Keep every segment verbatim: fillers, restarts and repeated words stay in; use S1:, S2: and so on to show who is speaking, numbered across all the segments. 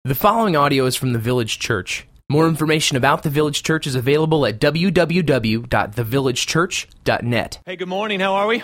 S1: The following audio is from The Village Church. More information about The Village Church is available at w w w dot the village church dot net.
S2: Hey, good morning. How are we?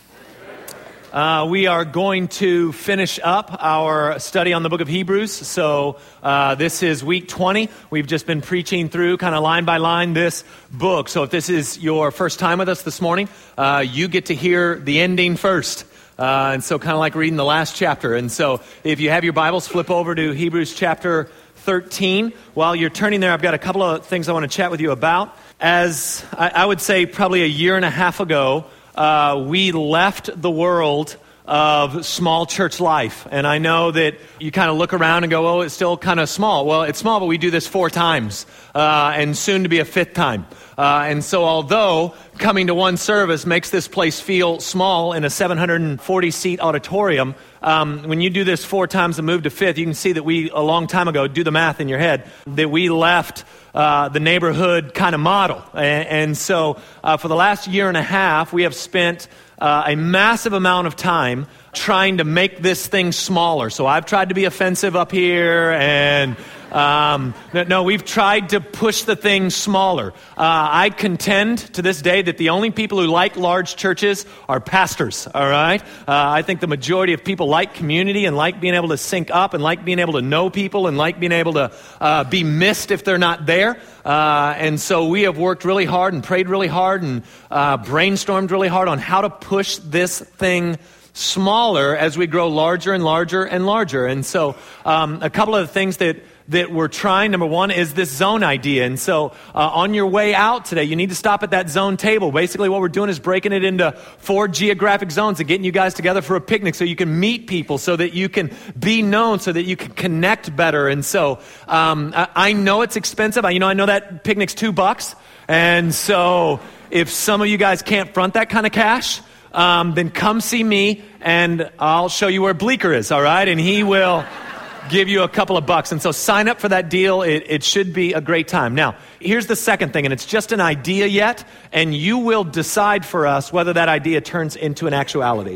S2: Uh, we are going to finish up our study on the book of Hebrews. So uh, this is week twenty. We've just been preaching through kind of line by line this book. So if this is your first time with us this morning, uh, you get to hear the ending first. Uh, and so kind of like reading the last chapter. And so if you have your Bibles, flip over to Hebrews chapter thirteen. While you're turning there, I've got a couple of things I want to chat with you about. As I, I would say probably a year and a half ago, uh, we left the world of small church life. And I know that you kind of look around and go, oh, it's still kind of small. Well, it's small, but we do this four times uh, and soon to be a fifth time. Uh, and so although coming to one service makes this place feel small in a seven hundred forty seat auditorium, um, when you do this four times and move to fifth, you can see that we, a long time ago, do the math in your head, that we left uh, the neighborhood kind of model. And, and so uh, for the last year and a half, we have spent uh, a massive amount of time trying to make this thing smaller. So I've tried to be offensive up here, and um, no, no, we've tried to push the thing smaller. Uh, I contend to this day that the only people who like large churches are pastors, all right? Uh, I think the majority of people like community and like being able to sync up and like being able to know people and like being able to uh, be missed if they're not there. Uh, and so we have worked really hard and prayed really hard and uh, brainstormed really hard on how to push this thing smaller as we grow larger and larger and larger. And so um, a couple of the things that that we're trying, number one, is this zone idea. And so uh, on your way out today, you need to stop at that zone table. Basically what we're doing is breaking it into four geographic zones and getting you guys together for a picnic so you can meet people, so that you can be known, so that you can connect better. And so um, I, I know it's expensive. I, you know, I know that picnic's two bucks. And so if some of you guys can't front that kind of cash, Um, then come see me, and I'll show you where Bleeker is, all right? And he will give you a couple of bucks. And so sign up for that deal. It, it should be a great time. Now, here's the second thing, and it's just an idea yet, and you will decide for us whether that idea turns into an actuality.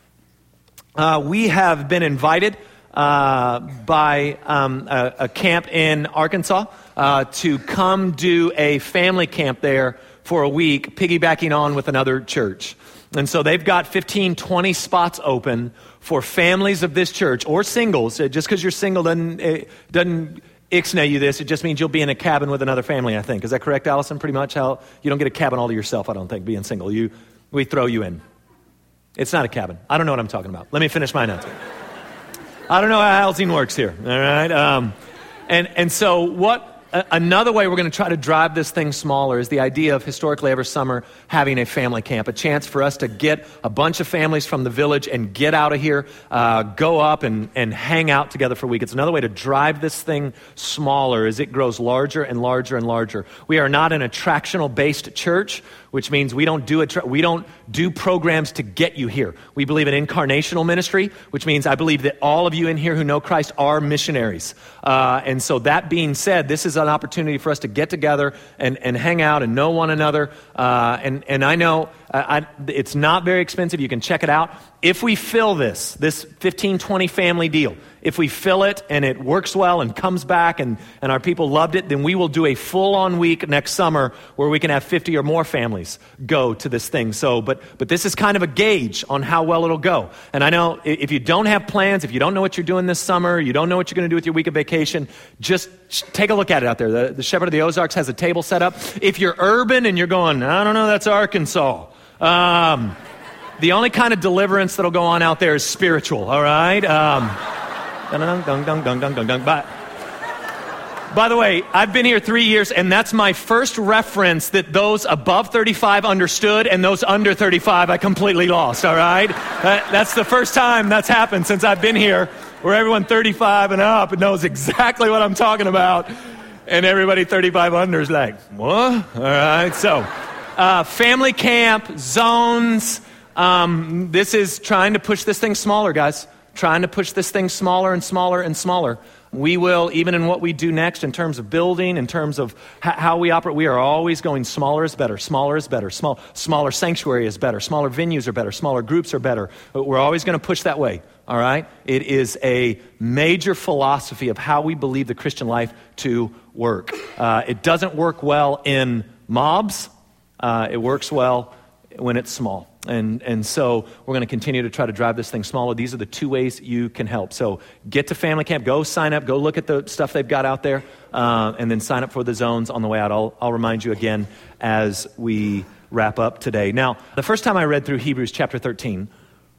S2: Uh, we have been invited uh, by um, a, a camp in Arkansas uh, to come do a family camp there for a week, piggybacking on with another church. And so they've got fifteen, twenty spots open for families of this church, or singles. Just because you're single doesn't, it doesn't ixnay you this. It just means you'll be in a cabin with another family, I think. Is that correct, Allison? Pretty much how you don't get a cabin all to yourself, I don't think, being single. You, we throw you in. It's not a cabin. I don't know what I'm talking about. Let me finish my announcement. I don't know how housing works here, all right? Um, and, and so what... Another way we're going to try to drive this thing smaller is the idea of historically every summer having a family camp, a chance for us to get a bunch of families from the village and get out of here, uh, go up and, and hang out together for a week. It's another way to drive this thing smaller as it grows larger and larger and larger. We are not an attractional-based church, which means we don't do attra- we don't do programs to get you here. We believe in incarnational ministry, which means I believe that all of you in here who know Christ are missionaries. Uh, and so that being said, this is an opportunity for us to get together and, and hang out and know one another. Uh, and, and I know uh, I, it's not very expensive. You can check it out. If we fill this, this fifteen, twenty family deal, if we fill it and it works well and comes back and, and our people loved it, then we will do a full-on week next summer where we can have fifty or more families go to this thing. So, but but this is kind of a gauge on how well it'll go. And I know if you don't have plans, if you don't know what you're doing this summer, you don't know what you're going to do with your week of vacation, just take a look at it out there. The, the Shepherd of the Ozarks has a table set up. If you're urban and you're going, I don't know, that's Arkansas. Um, the only kind of deliverance that'll go on out there is spiritual, all right? Um, dun, dun, dun, dun, dun, dun, dun, but, by the way, I've been here three years, and that's my first reference that those above thirty-five understood, and those under thirty-five I completely lost, all right? That, that's the first time that's happened since I've been here, where everyone thirty-five and up knows exactly what I'm talking about, and everybody thirty-five under is like, what? All right, so uh, family camp, zones, um, this is trying to push this thing smaller, guys. Trying to push this thing smaller and smaller and smaller. We will, even in what we do next in terms of building, in terms of h- how we operate, we are always going smaller is better, smaller is better, small, smaller sanctuary is better, smaller venues are better, smaller groups are better. We're always going to push that way. all right? It is a major philosophy of how we believe the Christian life to work. Uh, it doesn't work well in mobs. Uh, it works well when it's small. And and so we're going to continue to try to drive this thing smaller. These are the two ways you can help. So get to family camp, go sign up, go look at the stuff they've got out there, uh, and then sign up for the zones on the way out. I'll, I'll remind you again as we wrap up today. Now, the first time I read through Hebrews chapter thirteen,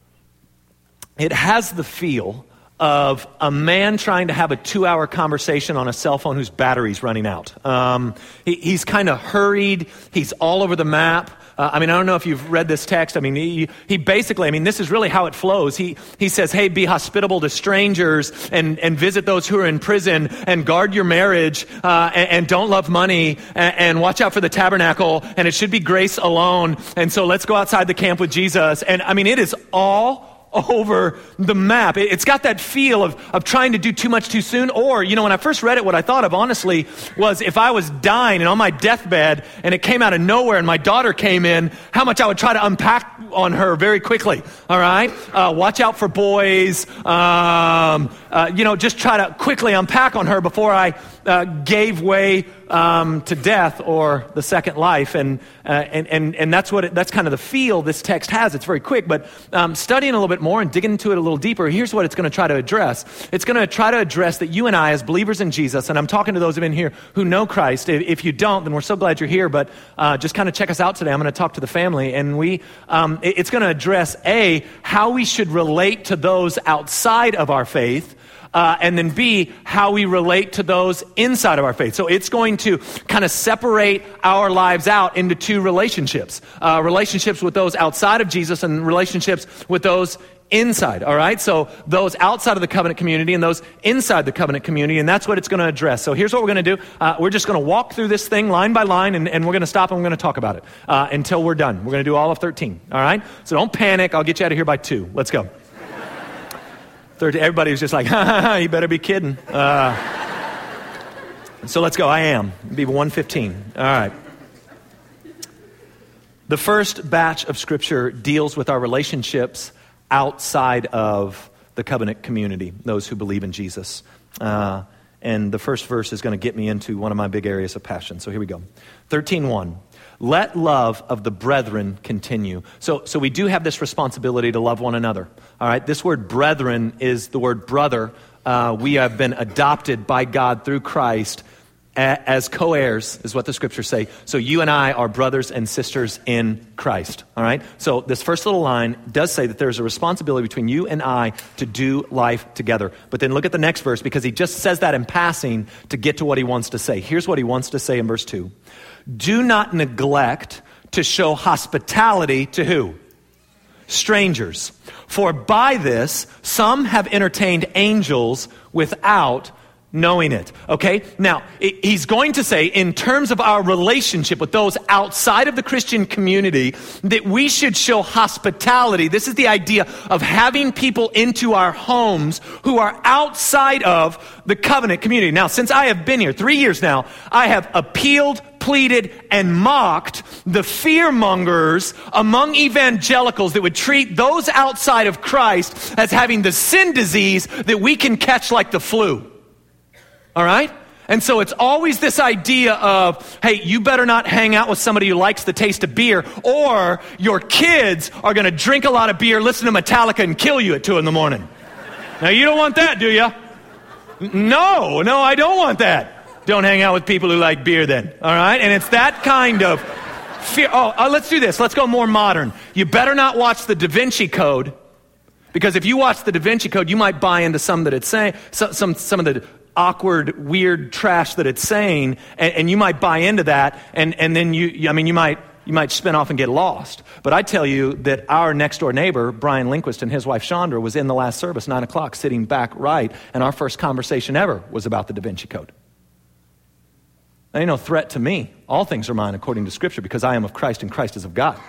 S2: it has the feel of a man trying to have a two-hour conversation on a cell phone whose battery's running out. Um, he, he's kind of hurried. He's all over the map. Uh, I mean, I don't know if you've read this text. I mean, he, he basically, I mean, this is really how it flows. He he says, hey, be hospitable to strangers and, and visit those who are in prison and guard your marriage uh, and, and don't love money and, and watch out for the tabernacle and it should be grace alone. And so let's go outside the camp with Jesus. And I mean, it is all over the map. It's got that feel of, of trying to do too much too soon. Or, you know, when I first read it, what I thought of, honestly, was if I was dying and on my deathbed and it came out of nowhere and my daughter came in, how much I would try to unpack on her very quickly. All right? Uh, watch out for boys. Um, uh, you know, just try to quickly unpack on her before I uh, gave way um, to death or the second life. And uh, and and and that's what it, that's kind of the feel this text has. It's very quick, but um, studying a little bit more and digging into it a little deeper, here's what it's going to try to address. It's going to try to address that you and I, as believers in Jesus, and I'm talking to those who've been here who know Christ. If you don't, then we're so glad you're here, but uh, just kind of check us out today. I'm going to talk to the family, and we um, it's going to address, A, how we should relate to those outside of our faith, Uh, and then B, how we relate to those inside of our faith. So it's going to kind of separate our lives out into two relationships. Uh, relationships with those outside of Jesus and relationships with those inside, all right? So those outside of the covenant community and those inside the covenant community, and that's what it's going to address. So here's what we're going to do. Uh, we're just going to walk through this thing line by line, and, and we're going to stop and we're going to talk about it uh, until we're done. We're going to do all of thirteen, all right? So don't panic. I'll get you out of here by two. Let's go. Everybody was just like, ha, ha, ha, you better be kidding. Uh, so let's go. I am. It'll be one fifteen. All right. The first batch of Scripture deals with our relationships outside of the covenant community, those who believe in Jesus. Uh, and the first verse is going to get me into one of my big areas of passion. So here we go. thirteen one. Let love of the brethren continue. So so we do have this responsibility to love one another. All right, this word brethren is the word brother. Uh, we have been adopted by God through Christ a- as co-heirs, is what the scriptures say. So you and I are brothers and sisters in Christ. All right, so this first little line does say that there's a responsibility between you and I to do life together. But then look at the next verse, because he just says that in passing to get to what he wants to say. Here's what he wants to say in verse two. Do not neglect to show hospitality to who? Strangers. For by this, some have entertained angels without knowing it. Okay? Now, he's going to say, in terms of our relationship with those outside of the Christian community, that we should show hospitality. This is the idea of having people into our homes who are outside of the covenant community. Now, since I have been here, three years now, I have appealed, pleaded, and mocked the fear-mongers among evangelicals that would treat those outside of Christ as having the sin disease that we can catch like the flu. All right? And so it's always this idea of, hey, you better not hang out with somebody who likes the taste of beer, or your kids are going to drink a lot of beer, listen to Metallica, and kill you at two in the morning. Now, you don't want that, do you? No, no, I don't want that. Don't hang out with people who like beer then, all right? And it's that kind of fear. Oh, uh, let's do this. Let's go more modern. You better not watch the Da Vinci Code, because if you watch the Da Vinci Code, you might buy into some that it's saying, some, some, some of the awkward, weird trash that it's saying, and, and you might buy into that, and, and then you, I mean, you might you might spin off and get lost. But I tell you that our next door neighbor, Brian Lindquist, and his wife Chandra, was in the last service, nine o'clock, sitting back right, and our first conversation ever was about the Da Vinci Code. Ain't no threat to me. All things are mine according to Scripture, because I am of Christ and Christ is of God.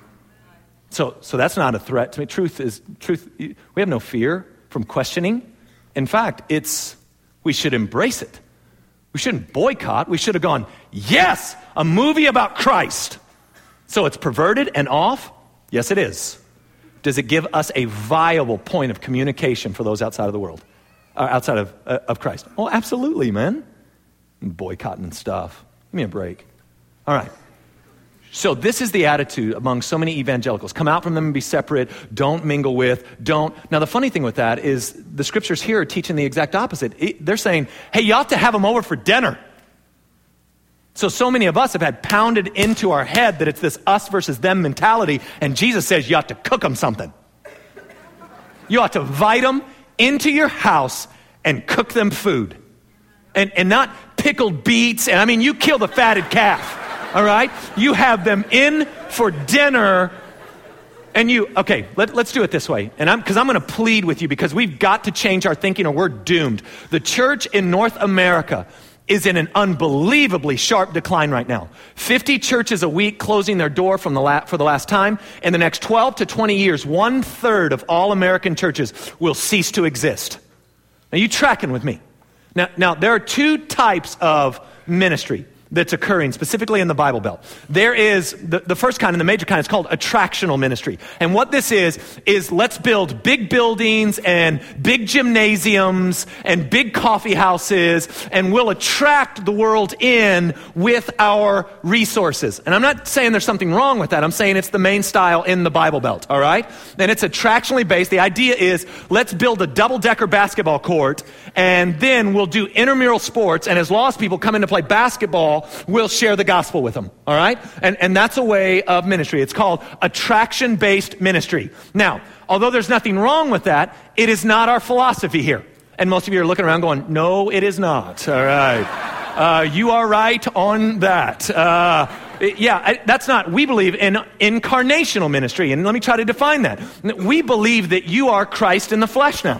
S2: So, so that's not a threat to me. Truth is truth. We have no fear from questioning. In fact, it's we should embrace it. We shouldn't boycott. We should have gone, yes, a movie about Christ. So it's perverted and off? Yes, it is. does it give us a viable point of communication for those outside of the world, uh, outside of, uh, of Christ? Oh, absolutely, man. Boycotting stuff. Give me a break. All right. So this is the attitude among so many evangelicals. Come out from them and be separate. Don't mingle with. Don't. Now, the funny thing with that is the scriptures here are teaching the exact opposite. It, they're saying, hey, you ought to have them over for dinner. So, so many of us have had pounded into our head that it's this us versus them mentality, and Jesus says you ought to cook them something. You ought to invite them into your house and cook them food. And, and not pickled beets, and I mean, you kill the fatted calf. All right? You have them in for dinner, and you, okay, let, let's do it this way. And I'm, because I'm going to plead with you, because we've got to change our thinking or we're doomed. The church in North America is in an unbelievably sharp decline right now. fifty churches a week closing their door from the la- for the last time. In the next twelve to twenty years, one third of all American churches will cease to exist. Are you tracking with me? Now, now there are two types of ministry that's occurring specifically in the Bible Belt. There is, the, the first kind and the major kind is called attractional ministry. And what this is, is let's build big buildings and big gymnasiums and big coffee houses, and we'll attract the world in with our resources. And I'm not saying there's something wrong with that. I'm saying it's the main style in the Bible Belt, all right? And it's attractionally based. The idea is let's build a double-decker basketball court, and then we'll do intramural sports, and as lost people come in to play basketball, we'll share the gospel with them, all right? And, and that's a way of ministry. It's called attraction-based ministry. Now, although there's nothing wrong with that, it is not our philosophy here. And most of you are looking around going, no, it is not, all right? Uh, you are right on that. Uh, yeah, I, that's not, we believe in incarnational ministry, and let me try to define that. We believe that you are Christ in the flesh now.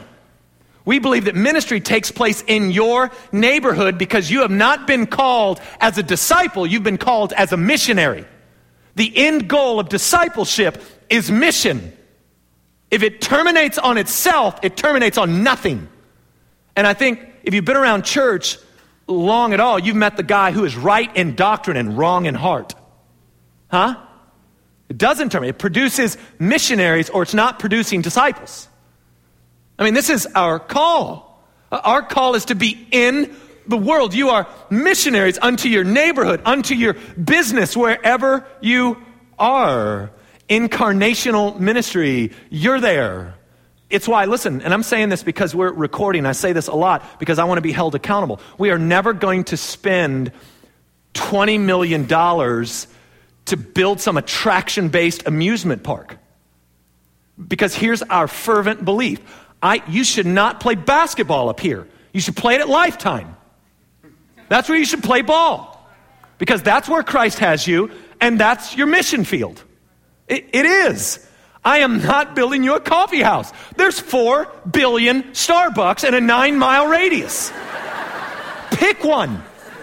S2: We believe that ministry takes place in your neighborhood because you have not been called as a disciple, you've been called as a missionary. The end goal of discipleship is mission. If it terminates on itself, it terminates on nothing. And I think if you've been around church long at all, you've met the guy who is right in doctrine and wrong in heart. Huh? It doesn't terminate. It produces missionaries, or it's not producing disciples. I mean, this is our call. Our call is to be in the world. You are missionaries unto your neighborhood, unto your business, wherever you are. Incarnational ministry, you're there. It's why, listen, and I'm saying this because we're recording. I say this a lot because I want to be held accountable. We are never going to spend twenty million dollars to build some attraction-based amusement park. Because here's our fervent belief. I, you should not play basketball up here. You should play it at Lifetime. That's where you should play ball. Because that's where Christ has you, and that's your mission field. It, it is. I am not building you a coffee house. There's four billion Starbucks in a nine-mile radius. Pick one.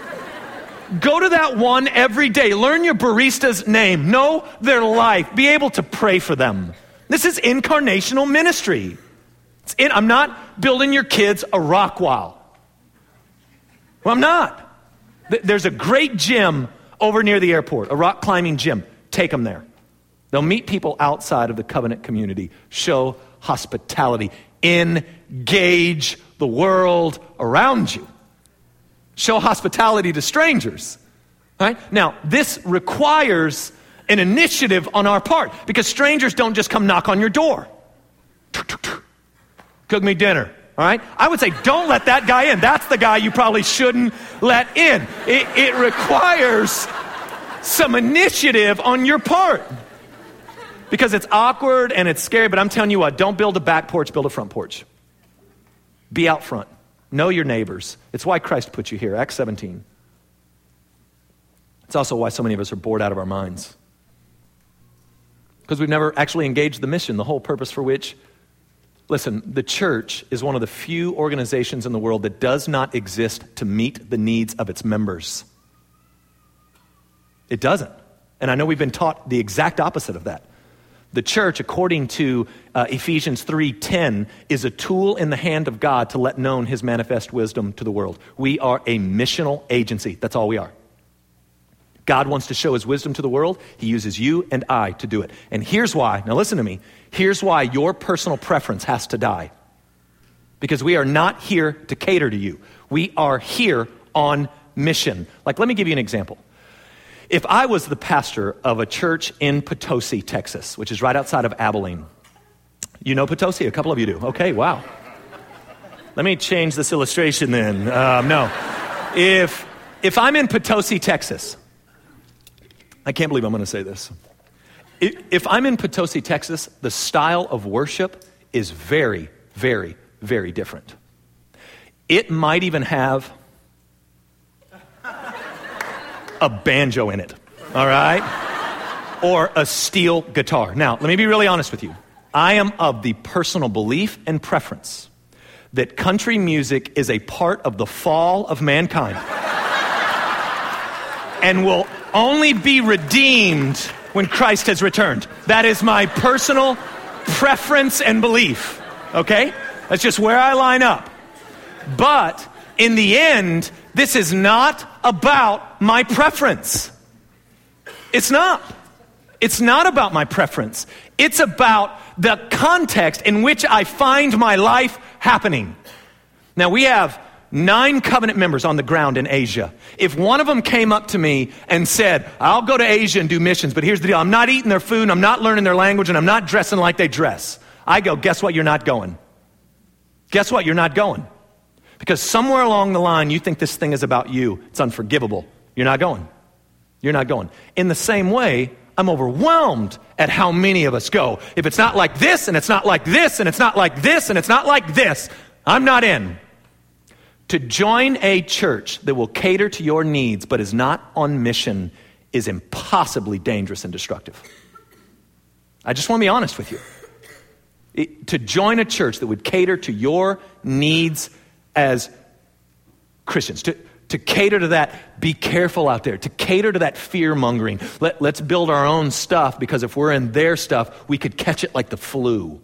S2: Go to that one every day. Learn your barista's name. Know their life. Be able to pray for them. This is incarnational ministry. It's in, I'm not building your kids a rock wall. Well, I'm not. There's a great gym over near the airport, a rock climbing gym. Take them there. They'll meet people outside of the covenant community. Show hospitality. Engage the world around you. Show hospitality to strangers. Right? Now, this requires an initiative on our part, because strangers don't just come knock on your door. Cook me dinner, all right? I would say don't let that guy in. That's the guy you probably shouldn't let in. It, it requires some initiative on your part, because it's awkward and it's scary, but I'm telling you what, don't build a back porch, build a front porch. Be out front. Know your neighbors. It's why Christ put you here, Acts seventeen. It's also why so many of us are bored out of our minds. Because we've never actually engaged the mission, the whole purpose for which, listen, the church is one of the few organizations in the world that does not exist to meet the needs of its members. It doesn't. And I know we've been taught the exact opposite of that. The church, according to uh, Ephesians three ten, is a tool in the hand of God to let known his manifest wisdom to the world. We are a missional agency. That's all we are. God wants to show his wisdom to the world. He uses you and I to do it. And here's why. Now listen to me. Here's why your personal preference has to die. Because we are not here to cater to you. We are here on mission. Like, let me give you an example. If I was the pastor of a church in Potosi, Texas, which is right outside of Abilene. You know Potosi? A couple of you do. Okay, wow. Let me change this illustration then. Um, no. If, if I'm in Potosi, Texas, I can't believe I'm going to say this. If I'm in Potosi, Texas, the style of worship is very, very, very different. It might even have a banjo in it, all right? Or a steel guitar. Now, let me be really honest with you. I am of the personal belief and preference that country music is a part of the fall of mankind and will only be redeemed when Christ has returned. That is my personal preference and belief, okay? That's just where I line up. But in the end, this is not about my preference. It's not. It's not about my preference. It's about the context in which I find my life happening. Now, we have nine covenant members on the ground in Asia. If one of them came up to me and said, I'll go to Asia and do missions, but here's the deal. I'm not eating their food, and I'm not learning their language, and I'm not dressing like they dress. I go, guess what? You're not going. Guess what? You're not going. Because somewhere along the line, you think this thing is about you. It's unforgivable. You're not going. You're not going. In the same way, I'm overwhelmed at how many of us go. If it's not like this, and it's not like this, and it's not like this, and it's not like this, I'm not in. To join a church that will cater to your needs but is not on mission is impossibly dangerous and destructive. I just want to be honest with you. It, to join a church that would cater to your needs as Christians, to, to cater to that, be careful out there, to cater to that fear-mongering. Let, let's build our own stuff, because if we're in their stuff, we could catch it like the flu.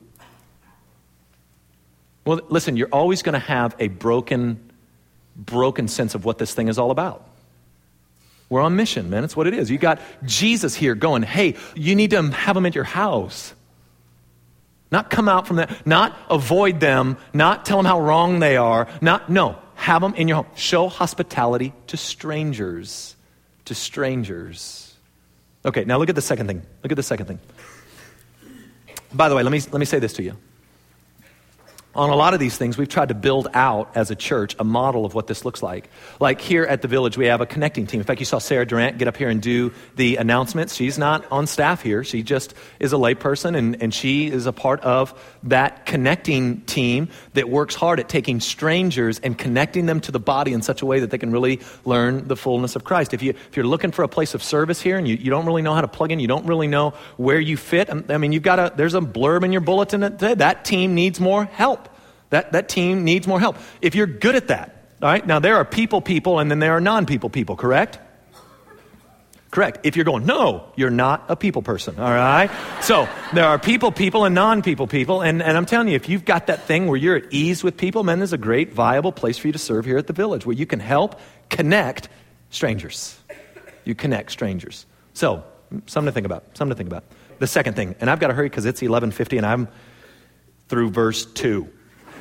S2: Well, listen, you're always going to have a broken broken sense of what this thing is all about. We're on mission, man. It's what it is. You got Jesus here going, hey, you need to have them at your house. Not come out from that, not avoid them, not tell them how wrong they are, not, no, have them in your home. Show hospitality to strangers, to strangers. Okay, now look at the second thing. Look at the second thing. By the way, let me let me say this to you. On a lot of these things, we've tried to build out as a church a model of what this looks like. Like here at the Village, we have a connecting team. In fact, you saw Sarah Durant get up here and do the announcements. She's not on staff here. She just is a layperson, and, and she is a part of that connecting team that works hard at taking strangers and connecting them to the body in such a way that they can really learn the fullness of Christ. If, you, if you're looking for a place of service here and you, you don't really know how to plug in, you don't really know where you fit, I mean, you've got a, there's a blurb in your bulletin that said that team needs more help. That that team needs more help. If you're good at that, all right? Now, there are people people and then there are non-people people, correct? Correct. If you're going, no, you're not a people person, all right? So there are people people and non-people people. And, and I'm telling you, if you've got that thing where you're at ease with people, man, there's a great, viable place for you to serve here at the Village where you can help connect strangers. You connect strangers. So, something to think about, something to think about. The second thing, and I've got to hurry because it's eleven fifty and I'm through verse two.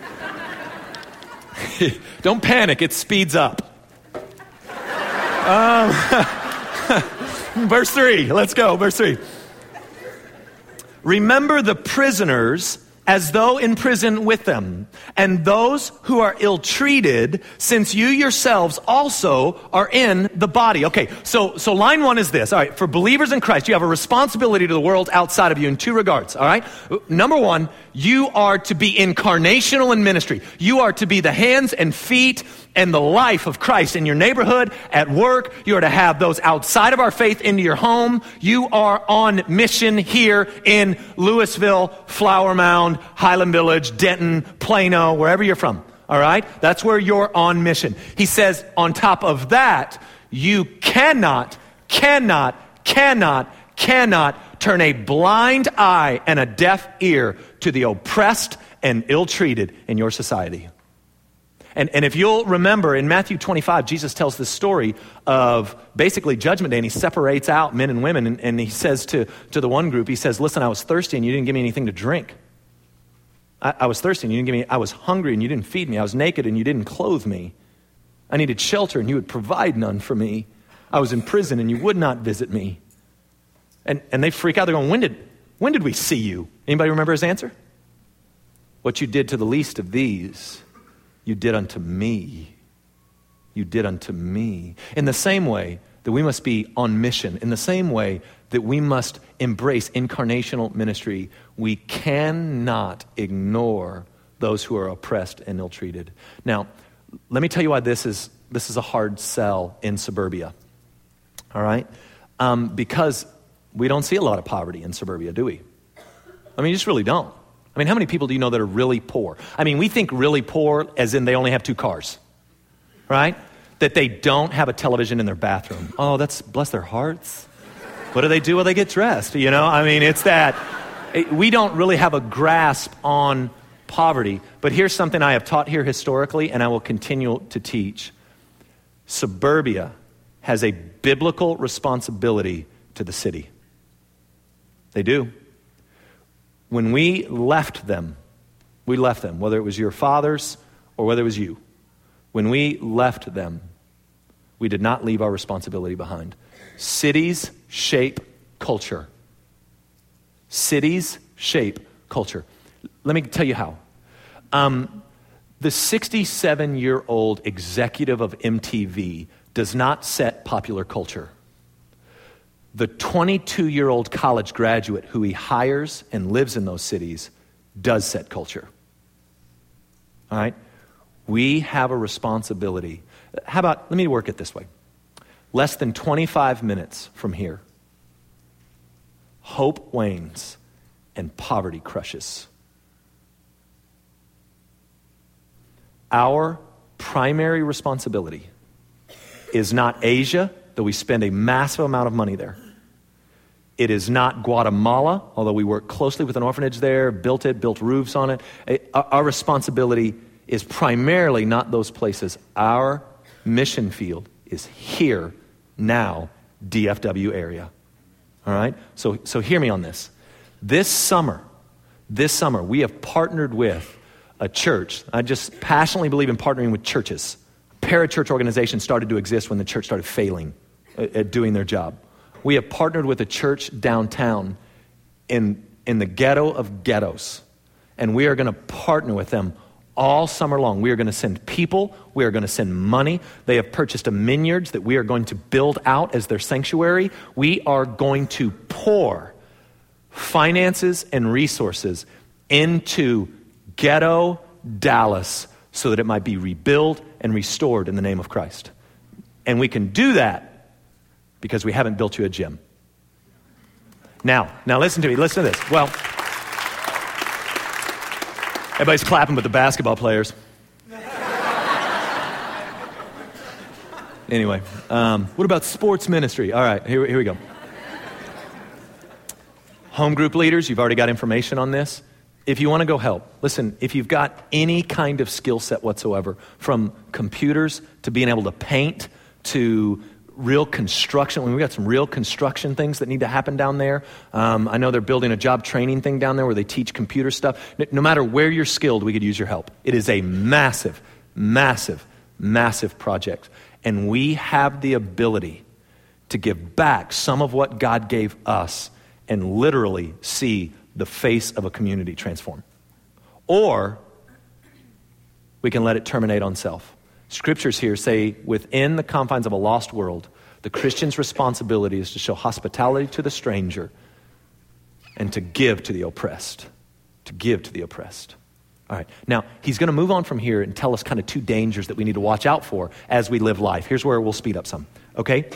S2: Don't panic, it speeds up. Um, verse three, let's go, verse three. Remember the prisoners as though in prison with them, and those who are ill-treated, since you yourselves also are in the body. Okay, so so line one is this. All right, for believers in Christ, you have a responsibility to the world outside of you in two regards, all right? Number one, you are to be incarnational in ministry. You are to be the hands and feet and the life of Christ in your neighborhood, at work. You are to have those outside of our faith into your home. You are on mission here in Louisville, Flower Mound, Highland Village, Denton, Plano, wherever you're from. All right? That's where you're on mission. He says, on top of that, you cannot, cannot, cannot, cannot turn a blind eye and a deaf ear to the oppressed and ill-treated in your society. And, and if you'll remember, in Matthew twenty-five, Jesus tells this story of basically Judgment Day, and he separates out men and women, and, and he says to, to the one group, he says, listen, I was thirsty and you didn't give me anything to drink. I, I was thirsty and you didn't give me, I was hungry and you didn't feed me. I was naked and you didn't clothe me. I needed shelter and you would provide none for me. I was in prison and you would not visit me. And, and they freak out. They're going, when did, when did we see you? Anybody remember his answer? What you did to the least of these, you did unto me. You did unto me. In the same way that we must be on mission, in the same way that we must embrace incarnational ministry, we cannot ignore those who are oppressed and ill-treated. Now, let me tell you why this is this is a hard sell in suburbia. All right? Um, because we don't see a lot of poverty in suburbia, do we? I mean, you just really don't. I mean, how many people do you know that are really poor? I mean, we think really poor as in they only have two cars, right? That they don't have a television in their bathroom. Oh, that's, bless their hearts. What do they do? Well, they get dressed, you know? I mean, it's that. It, we don't really have a grasp on poverty. But here's something I have taught here historically, and I will continue to teach. Suburbia has a biblical responsibility to the city. They do. When we left them, we left them, whether it was your fathers or whether it was you. When we left them, we did not leave our responsibility behind. Cities shape culture. Cities shape culture. Let me tell you how. Um, the sixty-seven-year-old executive of M T V does not set popular culture. The twenty-two-year-old college graduate who he hires and lives in those cities does set culture. All right? We have a responsibility. How about, let me work it this way. Less than twenty-five minutes from here, hope wanes and poverty crushes. Our primary responsibility is not Asia, though we spend a massive amount of money there. It is not Guatemala, although we work closely with an orphanage there, built it, built roofs on it. Our responsibility is primarily not those places. Our mission field is here, now, D F W area. All right? So, so hear me on this. This summer, this summer, we have partnered with a church. I just passionately believe in partnering with churches. Parachurch organizations started to exist when the church started failing at, at doing their job. We have partnered with a church downtown in, in the ghetto of ghettos. And we are going to partner with them all summer long. We are going to send people. We are going to send money. They have purchased a vineyards that we are going to build out as their sanctuary. We are going to pour finances and resources into ghetto Dallas so that it might be rebuilt and restored in the name of Christ. And we can do that because we haven't built you a gym. Now, now listen to me. Listen to this. Well, everybody's clapping but the basketball players. Anyway, um, what about sports ministry? All right, here, here we go. Home group leaders, you've already got information on this. If you want to go help, listen, if you've got any kind of skill set whatsoever, from computers to being able to paint to real construction, we've got some real construction things that need to happen down there. Um, I know they're building a job training thing down there where they teach computer stuff. No matter where you're skilled, we could use your help. It is a massive, massive, massive project. And we have the ability to give back some of what God gave us and literally see the face of a community transform. Or we can let it terminate on self. Scriptures here say within the confines of a lost world, the Christian's responsibility is to show hospitality to the stranger and to give to the oppressed. To give to the oppressed. All right. Now, he's going to move on from here and tell us kind of two dangers that we need to watch out for as we live life. Here's where we'll speed up some. Okay?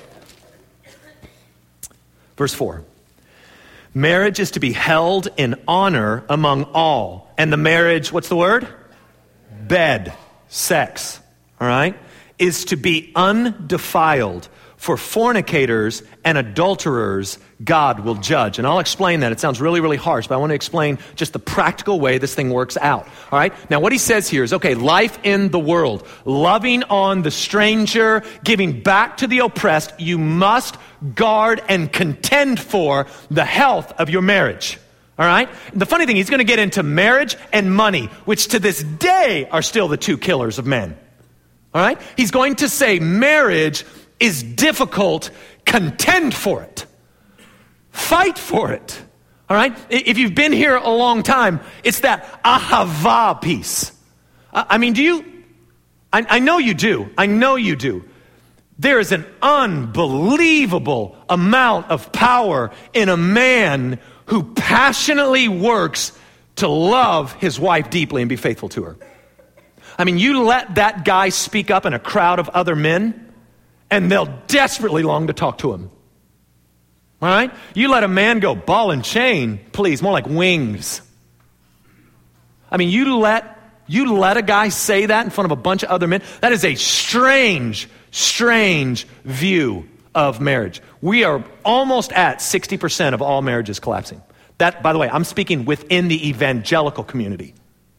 S2: Verse four. Marriage is to be held in honor among all. And the marriage, what's the word? Bed. Sex. All right? is to be undefiled. For fornicators and adulterers, God will judge. And I'll explain that. It sounds really, really harsh, but I want to explain just the practical way this thing works out. All right? Now, what he says here is, okay, life in the world, loving on the stranger, giving back to the oppressed, you must guard and contend for the health of your marriage. All right? The funny thing, he's going to get into marriage and money, which to this day are still the two killers of men. All right? He's going to say marriage is difficult, contend for it. Fight for it. All right? If you've been here a long time, it's that ahava piece. I mean, do you, I, I know you do. I know you do. There is an unbelievable amount of power in a man who passionately works to love his wife deeply and be faithful to her. I mean, you let that guy speak up in a crowd of other men, and they'll desperately long to talk to him. All right? You let a man go ball and chain, please, more like wings. I mean, you let you let a guy say that in front of a bunch of other men. That is a strange, strange view of marriage. We are almost at sixty percent of all marriages collapsing. That, by the way, I'm speaking within the evangelical community.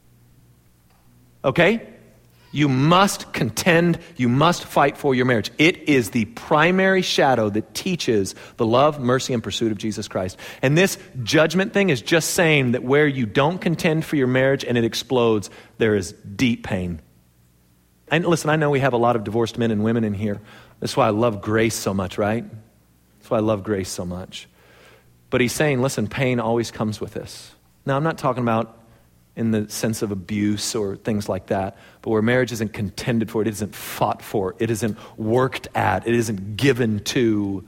S2: Okay? You must contend, you must fight for your marriage. It is the primary shadow that teaches the love, mercy, and pursuit of Jesus Christ. And this judgment thing is just saying that where you don't contend for your marriage and it explodes, there is deep pain. And listen, I know we have a lot of divorced men and women in here. That's why I love grace so much, right? That's why I love grace so much. But he's saying, listen, pain always comes with this. Now, I'm not talking about in the sense of abuse or things like that, but where marriage isn't contended for, it isn't fought for, it isn't worked at, it isn't given to,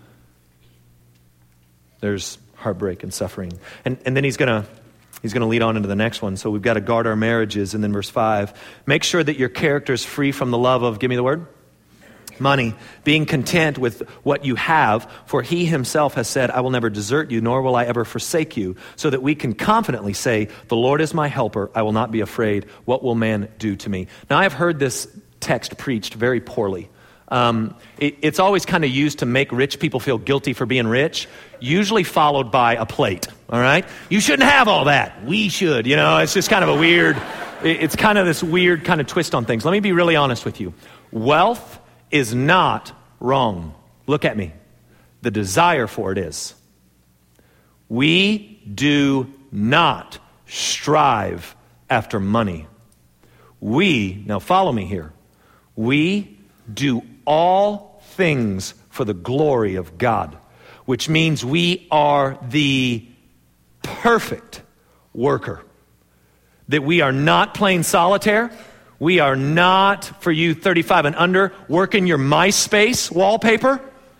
S2: there's heartbreak and suffering. And and then he's going to he's going to lead on into the next one. So we've got to guard our marriages. And then verse five, make sure that your character is free from the love of, give me the word, money, being content with what you have, for he himself has said, I will never desert you, nor will I ever forsake you, so that we can confidently say, the Lord is my helper, I will not be afraid. What will man do to me? Now, I've heard this text preached very poorly. Um, it, it's always kind of used to make rich people feel guilty for being rich, usually followed by a plate, all right? You shouldn't have all that. We should, you know, it's just kind of a weird, it, it's kind of this weird kind of twist on things. Let me be really honest with you. Wealth is not wrong. Look at me. The desire for it is. We do not strive after money. We, now follow me here, we do all things for the glory of God, which means we are the perfect worker. That we are not playing solitaire. We are not, for you thirty-five and under, working your MySpace wallpaper.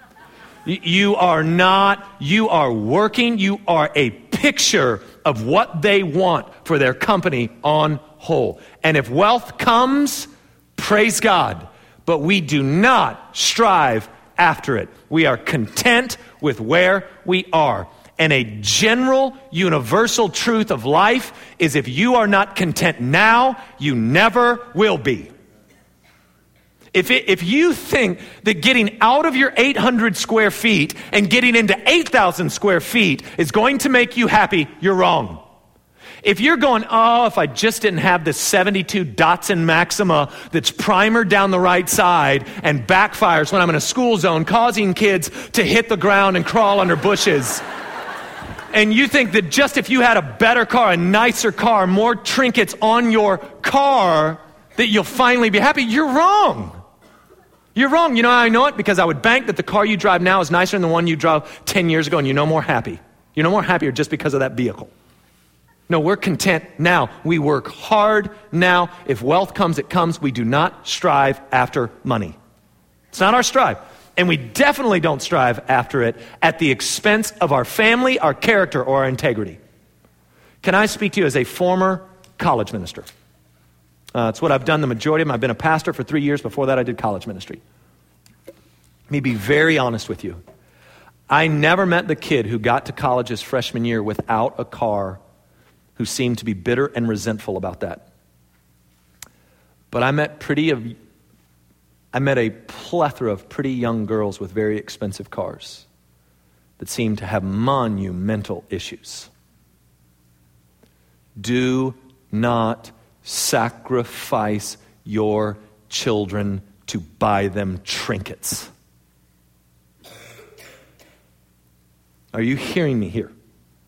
S2: You are not, you are working, you are a picture of what they want for their company on whole. And if wealth comes, praise God. But we do not strive after it. We are content with where we are. And a general, universal truth of life is if you are not content now, you never will be. If it, if you think that getting out of your eight hundred square feet and getting into eight thousand square feet is going to make you happy, you're wrong. If you're going, oh, if I just didn't have this seventy-two Datsun Maxima that's primer down the right side and backfires when I'm in a school zone, causing kids to hit the ground and crawl under bushes. And you think that just if you had a better car, a nicer car, more trinkets on your car, that you'll finally be happy. You're wrong. You're wrong. You know how I know it? Because I would bank that the car you drive now is nicer than the one you drove ten years ago, and you're no more happy. You're no more happier just because of that vehicle. No, we're content now. We work hard now. If wealth comes, it comes. We do not strive after money. It's not our strive. And we definitely don't strive after it at the expense of our family, our character, or our integrity. Can I speak to you as a former college minister? Uh, it's what I've done the majority of them. I've been a pastor for three years. Before that, I did college ministry. Let me be very honest with you. I never met the kid who got to college his freshman year without a car who seemed to be bitter and resentful about that. But I met pretty of... I met a plethora of pretty young girls with very expensive cars that seem to have monumental issues. Do not sacrifice your children to buy them trinkets. Are you hearing me here?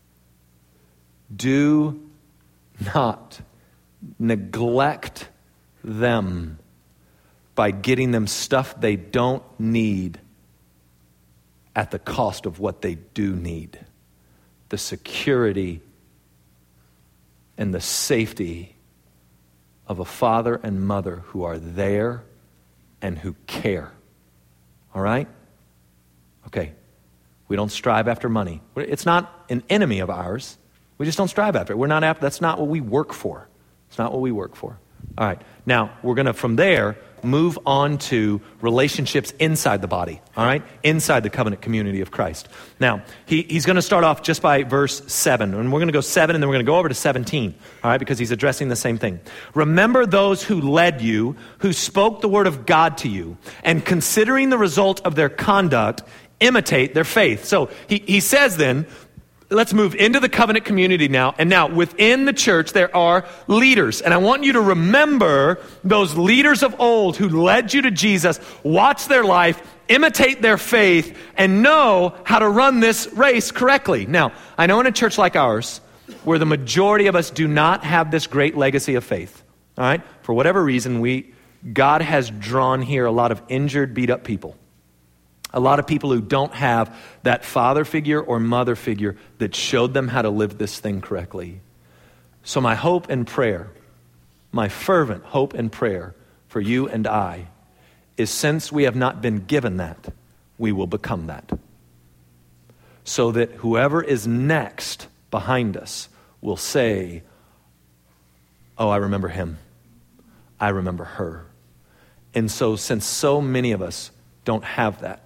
S2: Do not neglect them by getting them stuff they don't need at the cost of what they do need. The security and the safety of a father and mother who are there and who care. All right? Okay. We don't strive after money. It's not an enemy of ours. We just don't strive after it. We're not after, that's not what we work for. It's not what we work for. All right. Now, we're going to, from there, move on to relationships inside the body, all right? Inside the covenant community of Christ. Now, he, he's going to start off just by verse seven, and we're going to go seven, and then we're going to go over to seventeen, all right, because he's addressing the same thing. Remember those who led you, who spoke the word of God to you, and considering the result of their conduct, imitate their faith. So he, he says then, let's move into the covenant community now. And now within the church, there are leaders. And I want you to remember those leaders of old who led you to Jesus, watch their life, imitate their faith, and know how to run this race correctly. Now, I know in a church like ours, where the majority of us do not have this great legacy of faith, all right? For whatever reason, we God has drawn here a lot of injured, beat up people. A lot of people who don't have that father figure or mother figure that showed them how to live this thing correctly. So my hope and prayer, my fervent hope and prayer for you and I is, since we have not been given that, we will become that. So that whoever is next behind us will say, oh, I remember him. I remember her. And so since so many of us don't have that,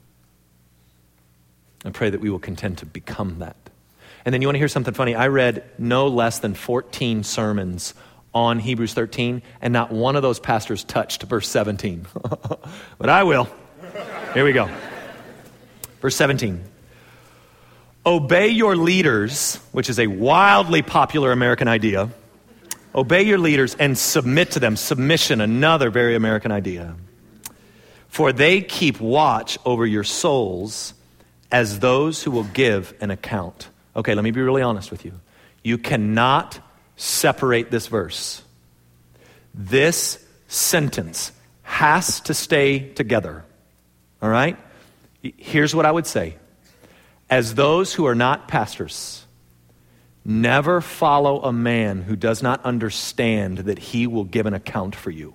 S2: I pray that we will contend to become that. And then you want to hear something funny? I read no less than fourteen sermons on Hebrews thirteen, and not one of those pastors touched verse seventeen. But I will. Here we go. Verse seventeen. Obey your leaders, which is a wildly popular American idea. Obey your leaders and submit to them. Submission, another very American idea. For they keep watch over your souls as those who will give an account. Okay, let me be really honest with you. You cannot separate this verse. This sentence has to stay together. All right? Here's what I would say. As those who are not pastors, never follow a man who does not understand that he will give an account for you.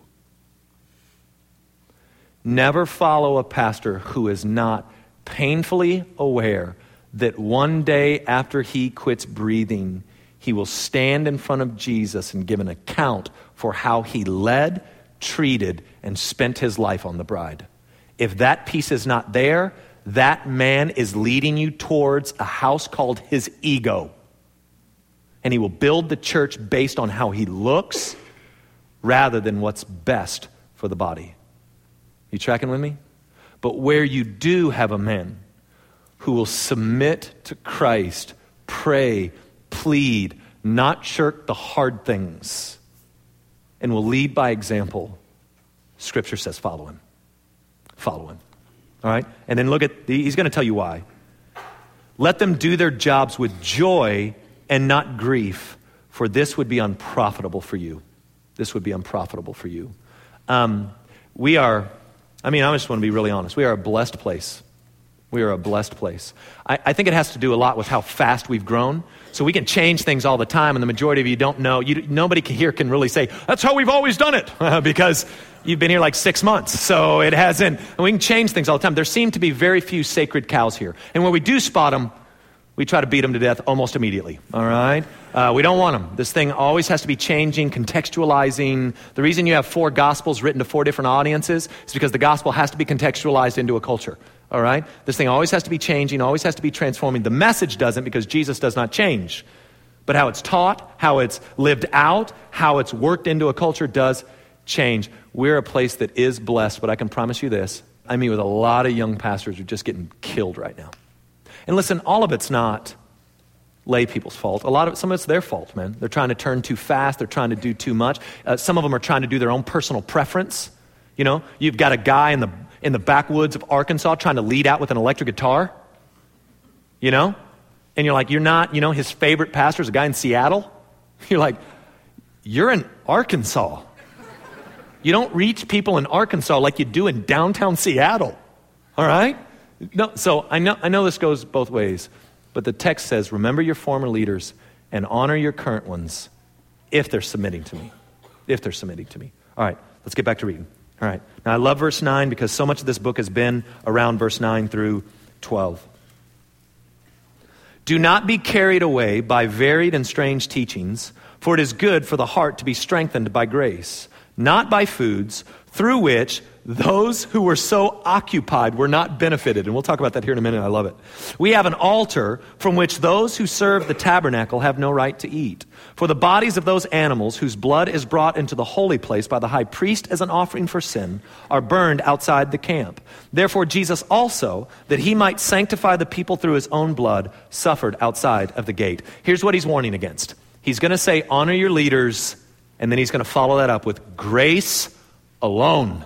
S2: Never follow a pastor who is not painfully aware that one day after he quits breathing, he will stand in front of Jesus and give an account for how he led, treated, and spent his life on the bride. If that piece is not there, that man is leading you towards a house called his ego. And he will build the church based on how he looks rather than what's best for the body. You tracking with me? But where you do have a man who will submit to Christ, pray, plead, not shirk the hard things, and will lead by example, Scripture says follow him. Follow him. All right? And then look at, he's going to tell you why. Let them do their jobs with joy and not grief, for this would be unprofitable for you. This would be unprofitable for you. Um, we are... I mean, I just want to be really honest. We are a blessed place. We are a blessed place. I, I think it has to do a lot with how fast we've grown. So we can change things all the time, and the majority of you don't know. You, nobody here can really say, that's how we've always done it, because you've been here like six months. So it hasn't, and we can change things all the time. There seem to be very few sacred cows here. And when we do spot them, we try to beat them to death almost immediately, all right? Uh, we don't want them. This thing always has to be changing, contextualizing. The reason you have four gospels written to four different audiences is because the gospel has to be contextualized into a culture, all right? This thing always has to be changing, always has to be transforming. The message doesn't, because Jesus does not change. But how it's taught, how it's lived out, how it's worked into a culture does. change. We're a place that is blessed, but I can promise you this. I meet with a lot of young pastors who are just getting killed right now. And listen, all of it's not lay people's fault. A lot of it, some of it's their fault, man. They're trying to turn too fast. They're trying to do too much. Uh, some of them are trying to do their own personal preference. You know, you've got a guy in the in the backwoods of Arkansas trying to lead out with an electric guitar. You know? And you're like, you're not, you know, his favorite pastor is a guy in Seattle. You're like, you're in Arkansas. You don't reach people in Arkansas like you do in downtown Seattle. All right? No, so I know I know this goes both ways. But the text says, remember your former leaders and honor your current ones if they're submitting to me. If they're submitting to me. All right, let's get back to reading. All right. Now I love verse nine because so much of this book has been around verse nine through twelve. Do not be carried away by varied and strange teachings, for it is good for the heart to be strengthened by grace, not by foods through which those who were so occupied were not benefited. And we'll talk about that here in a minute. I love it. We have an altar from which those who serve the tabernacle have no right to eat. For the bodies of those animals whose blood is brought into the holy place by the high priest as an offering for sin are burned outside the camp. Therefore Jesus also, that he might sanctify the people through his own blood, suffered outside of the gate. Here's what he's warning against. He's going to say, honor your leaders, and then he's going to follow that up with grace alone.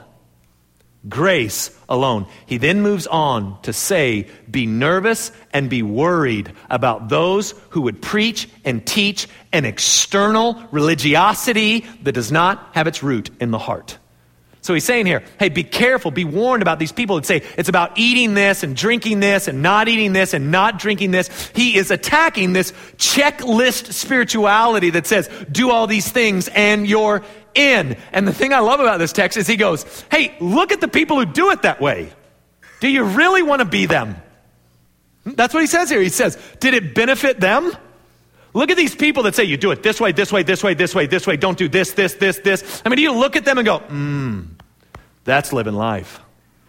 S2: Grace alone. He then moves on to say, be nervous and be worried about those who would preach and teach an external religiosity that does not have its root in the heart. So he's saying here, hey, be careful, be warned about these people that say it's about eating this and drinking this and not eating this and not drinking this. He is attacking this checklist spirituality that says, do all these things and you're in. And the thing I love about this text is he goes, hey, look at the people who do it that way. Do you really want to be them? That's what he says here. He says, did it benefit them? Look at these people that say you do it this way, this way, this way, this way, this way. Don't do this, this, this, this. I mean, do you look at them and go, hmm, that's living life.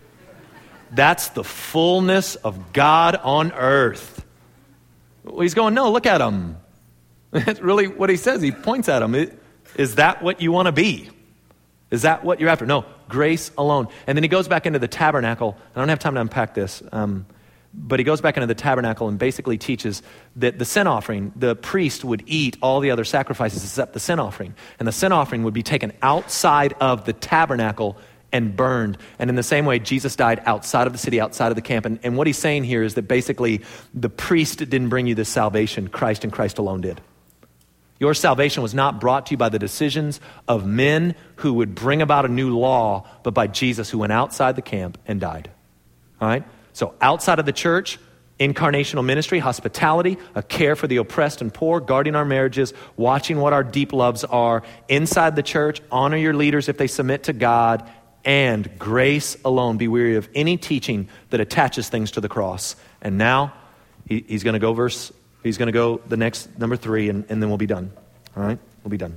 S2: That's the fullness of God on earth. Well, he's going, no, look at them. That's really what he says. He points at them. Is that what you want to be? Is that what you're after? No, grace alone. And then he goes back into the tabernacle. I don't have time to unpack this. Um, But he goes back into the tabernacle and basically teaches that the sin offering, the priest would eat all the other sacrifices except the sin offering. And the sin offering would be taken outside of the tabernacle and burned. And in the same way, Jesus died outside of the city, outside of the camp. And, and what he's saying here is that basically the priest didn't bring you this salvation. Christ and Christ alone did. Your salvation was not brought to you by the decisions of men who would bring about a new law, but by Jesus who went outside the camp and died. All right? So outside of the church, incarnational ministry, hospitality, a care for the oppressed and poor, guarding our marriages, watching what our deep loves are. Inside the church, honor your leaders if they submit to God, and grace alone. Be weary of any teaching that attaches things to the cross. And now he, he's going to go verse, he's going to go the next number three, and, and then we'll be done. All right? We'll be done.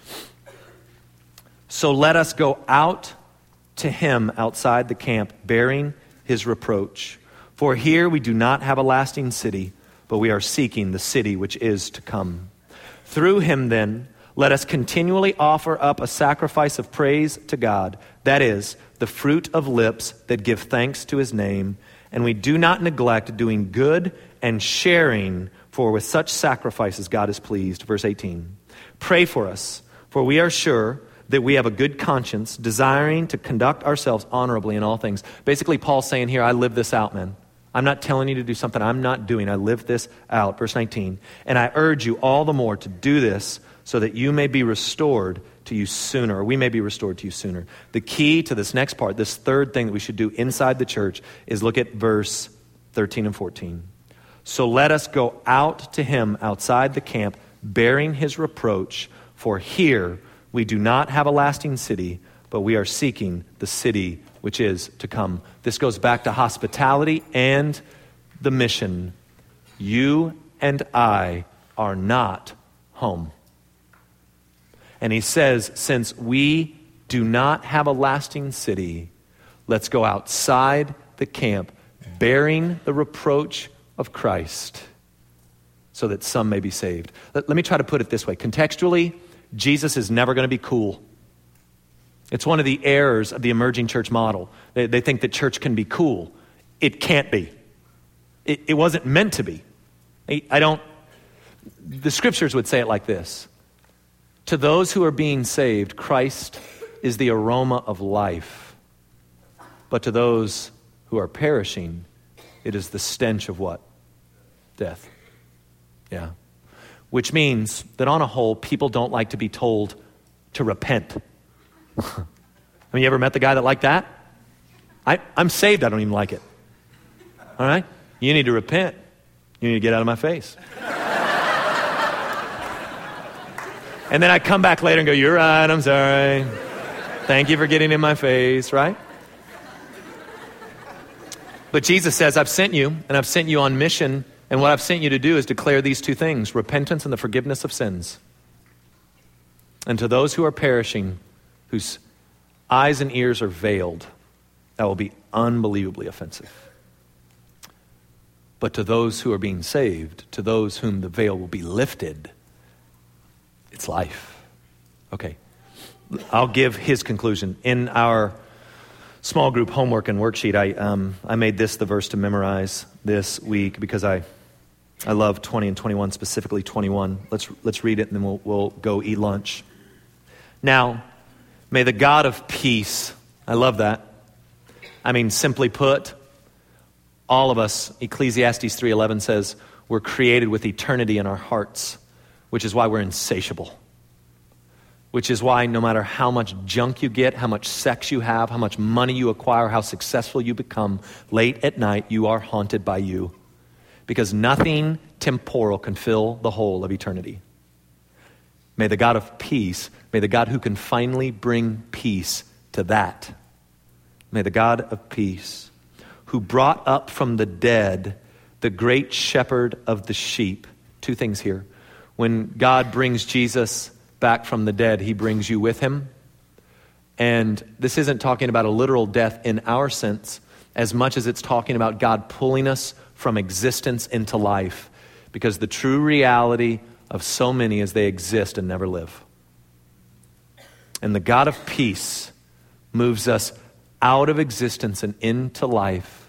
S2: So let us go out to him outside the camp, bearing his reproach. For here we do not have a lasting city, but we are seeking the city which is to come. Through him then, let us continually offer up a sacrifice of praise to God, that is, the fruit of lips that give thanks to his name. And we do not neglect doing good and sharing, for with such sacrifices God is pleased. Verse eighteen. Pray for us, for we are sure that we have a good conscience, desiring to conduct ourselves honorably in all things. Basically, Paul's saying here, I live this out, man. I'm not telling you to do something I'm not doing. I live this out. Verse nineteen. And I urge you all the more to do this so that you may be restored to you sooner, or we may be restored to you sooner. The key to this next part, this third thing that we should do inside the church, is look at verse thirteen and fourteen. So let us go out to him outside the camp, bearing his reproach, for here we do not have a lasting city, but we are seeking the city which is to come. This goes back to hospitality and the mission. You and I are not home. And he says, since we do not have a lasting city, let's go outside the camp, bearing the reproach of Christ, so that some may be saved. Let, let me try to put it this way. Contextually, Jesus is never going to be cool. It's one of the errors of the emerging church model. They, they think that church can be cool. It can't be. It, it wasn't meant to be. I, I don't, the scriptures would say it like this. To those who are being saved, Christ is the aroma of life. But to those who are perishing, it is the stench of what? Death. Yeah. Which means that on a whole, people don't like to be told to repent. I mean, you ever met the guy that liked that? I, I'm saved, I don't even like it. All right? You need to repent. You need to get out of my face. And then I come back later and go, you're right, I'm sorry. Thank you for getting in my face, right? But Jesus says, I've sent you, and I've sent you on mission, and what I've sent you to do is declare these two things, repentance and the forgiveness of sins. And to those who are perishing, whose eyes and ears are veiled, that will be unbelievably offensive. But to those who are being saved, to those whom the veil will be lifted, it's life. Okay, I'll give his conclusion. In our small group homework and worksheet, I um, I made this the verse to memorize this week because I I love twenty and twenty-one, specifically twenty-one. Let's let's read it and then we'll we'll go eat lunch. Now, may the God of peace, I love that. I mean, simply put, all of us, Ecclesiastes three eleven says, we're created with eternity in our hearts, which is why we're insatiable. Which is why no matter how much junk you get, how much sex you have, how much money you acquire, how successful you become, late at night you are haunted by you. Because nothing temporal can fill the hole of eternity. May the God of peace, may the God who can finally bring peace to that, may the God of peace, who brought up from the dead the great shepherd of the sheep. Two things here. When God brings Jesus back from the dead, he brings you with him. And this isn't talking about a literal death in our sense, as much as it's talking about God pulling us from existence into life. Because the true reality of so many is they exist and never live. And the God of peace moves us out of existence and into life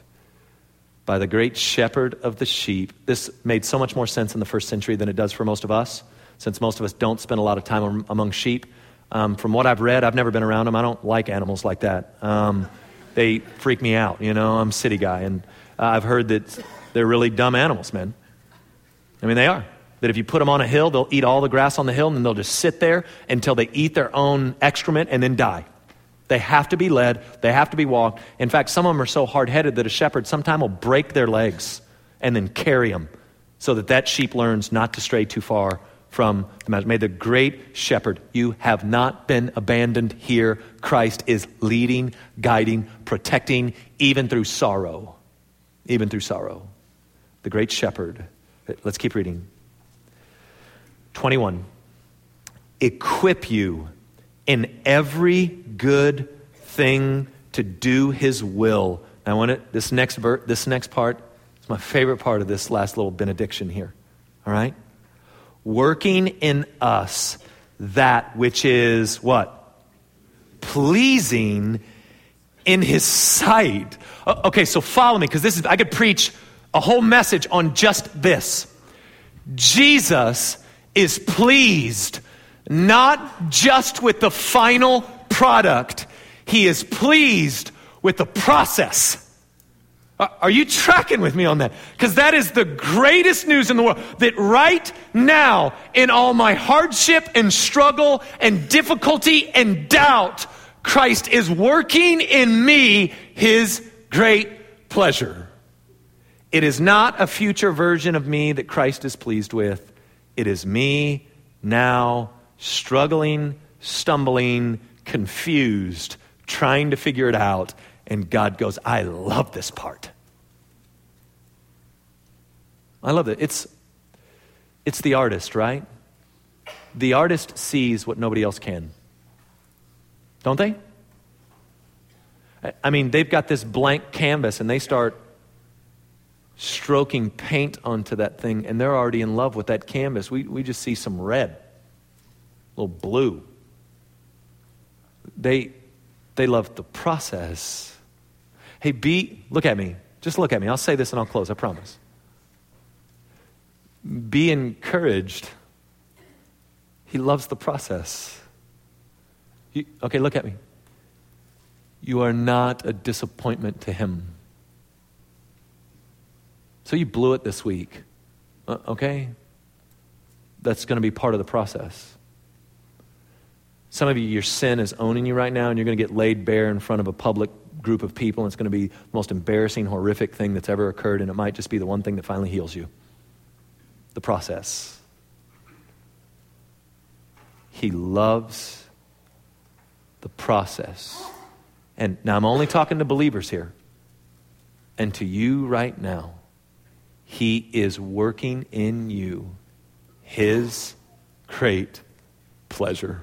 S2: by the great shepherd of the sheep. This made so much more sense in the first century than it does for most of us, since most of us don't spend a lot of time among sheep. Um, from what I've read, I've never been around them. I don't like animals like that. Um, they freak me out, you know. I'm a city guy, and uh, I've heard that they're really dumb animals, man. I mean, they are. That if you put them on a hill, they'll eat all the grass on the hill, and then they'll just sit there until they eat their own excrement and then die. They have to be led. They have to be walked. In fact, some of them are so hard-headed that a shepherd sometime will break their legs and then carry them so that that sheep learns not to stray too far from the mountain. May the great shepherd, you have not been abandoned here. Christ is leading, guiding, protecting, even through sorrow. Even through sorrow. The great shepherd. Let's keep reading. twenty-one. Equip you in every good thing to do his will. Now, I want it, this next ver, this next part is my favorite part of this last little benediction here. All right? Working in us that which is what? Pleasing in his sight. Okay, so follow me, because this is, I could preach a whole message on just this. Jesus is pleased not just with the final product. He is pleased with the process. Are you tracking with me on that? Because that is the greatest news in the world. That right now, in all my hardship and struggle and difficulty and doubt, Christ is working in me his great pleasure. It is not a future version of me that Christ is pleased with. It is me now struggling, stumbling, confused, trying to figure it out. And God goes, I love this part. I love it. It's, it's the artist, right? The artist sees what nobody else can. Don't they? I mean, they've got this blank canvas and they start stroking paint onto that thing and they're already in love with that canvas. We, we just see some red, a little blue. They, They love the process. Hey, be, look at me. Just look at me. I'll say this and I'll close, I promise. Be encouraged. He loves the process. You, okay, look at me. You are not a disappointment to him. So you blew it this week, uh, okay? That's going to be part of the process. Some of you, your sin is owning you right now, and you're going to get laid bare in front of a public group of people, and it's going to be the most embarrassing, horrific thing that's ever occurred, and it might just be the one thing that finally heals you. The process. He loves the process. And now I'm only talking to believers here. And to you right now, he is working in you his great pleasure.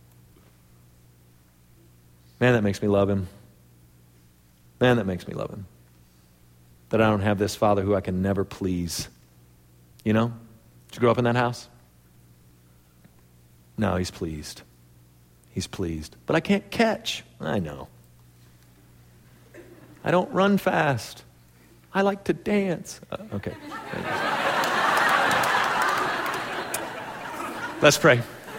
S2: Man, that makes me love him. Man, that makes me love him. That I don't have this father who I can never please. You know? Did you grow up in that house? No, he's pleased. He's pleased. But I can't catch. I know. I don't run fast. I like to dance. Uh, okay. Let's pray.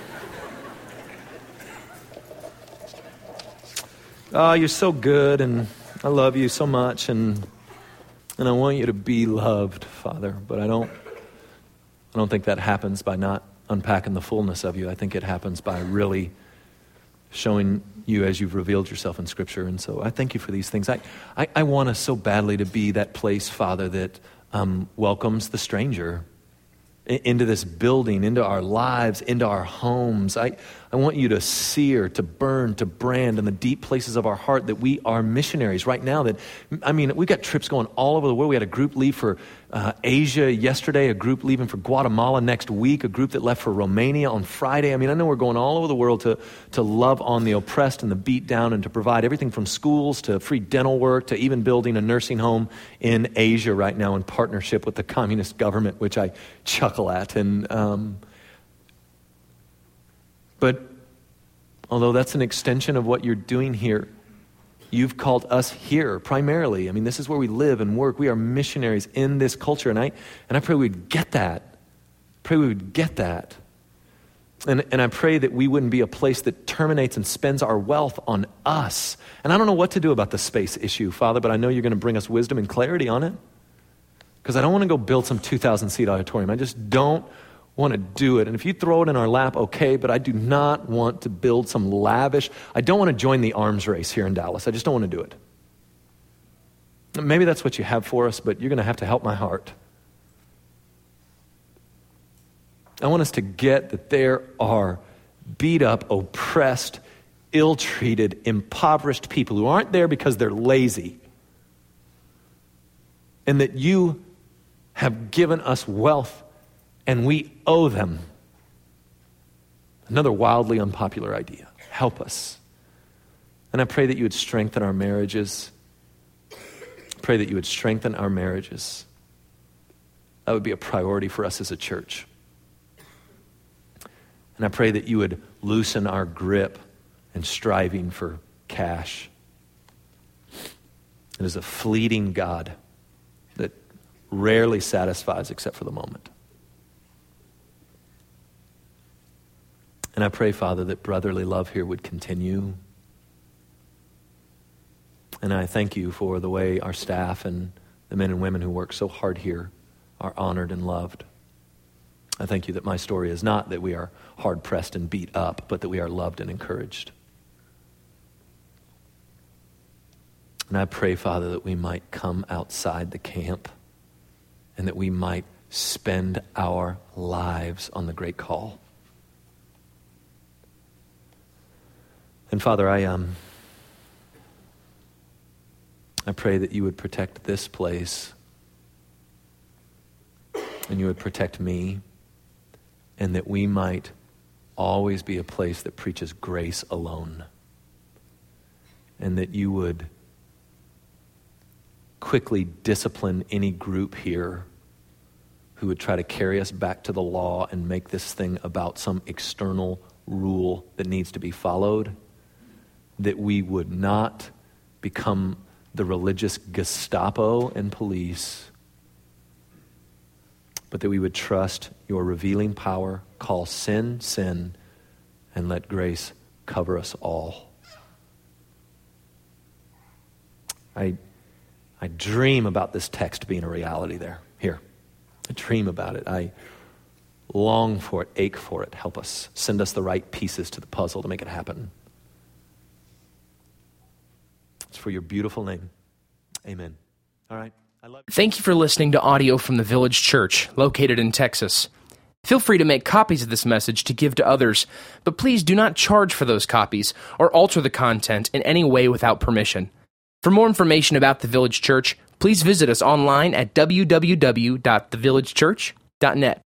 S2: Oh, you're so good, and I love you so much, and and I want you to be loved, Father. But I don't, I don't think that happens by not unpacking the fullness of you. I think it happens by really showing you as you've revealed yourself in Scripture. And so I thank you for these things. I, I, I want us so badly to be that place, Father, that um, welcomes the stranger into this building, into our lives, into our homes. I, I want you to sear, to burn, to brand in the deep places of our heart that we are missionaries right now. That, I mean, we've got trips going all over the world. We had a group leave for uh, Asia yesterday, a group leaving for Guatemala next week, a group that left for Romania on Friday. I mean, I know we're going all over the world to, to love on the oppressed and the beat down, and to provide everything from schools to free dental work to even building a nursing home in Asia right now in partnership with the communist government, which I chuckle at. And um, but although that's an extension of what you're doing here, you've called us here primarily. I mean, this is where we live and work. We are missionaries in this culture, and I and I pray we would get that. Pray we would get that. And and I pray that we wouldn't be a place that terminates and spends our wealth on us. And I don't know what to do about the space issue, Father, but I know you're going to bring us wisdom and clarity on it. Because I don't want to go build some two thousand seat auditorium. I just don't want to do it. And if you throw it in our lap, okay, but I do not want to build some lavish, I don't want to join the arms race here in Dallas. I just don't want to do it. Maybe that's what you have for us, but you're going to have to help my heart. I want us to get that there are beat up, oppressed, ill-treated, impoverished people who aren't there because they're lazy. And that you have given us wealth and we owe them. Another wildly unpopular idea. Help us. And I pray that you would strengthen our marriages. Pray that you would strengthen our marriages. That would be a priority for us as a church. And I pray that you would loosen our grip and striving for cash. It is a fleeting God that rarely satisfies except for the moment. And I pray, Father, that brotherly love here would continue. And I thank you for the way our staff and the men and women who work so hard here are honored and loved. I thank you that my story is not that we are hard-pressed and beat up, but that we are loved and encouraged. And I pray, Father, that we might come outside the camp and that we might spend our lives on the great call. And Father, I um, I pray that you would protect this place and you would protect me, and that we might always be a place that preaches grace alone, and that you would quickly discipline any group here who would try to carry us back to the law and make this thing about some external rule that needs to be followed. that we would not become the religious Gestapo and police, but that we would trust your revealing power, call sin, sin, and let grace cover us all. I, I dream about this text being a reality there, here. I dream about it. I long for it, ache for it. Help us. Send us the right pieces to the puzzle to make it happen. It's for your beautiful name. Amen. All right. I love you.
S1: Thank you for listening to audio from the Village Church, located in Texas. Feel free to make copies of this message to give to others, but please do not charge for those copies or alter the content in any way without permission. For more information about the Village Church, please visit us online at w w w dot the village church dot net.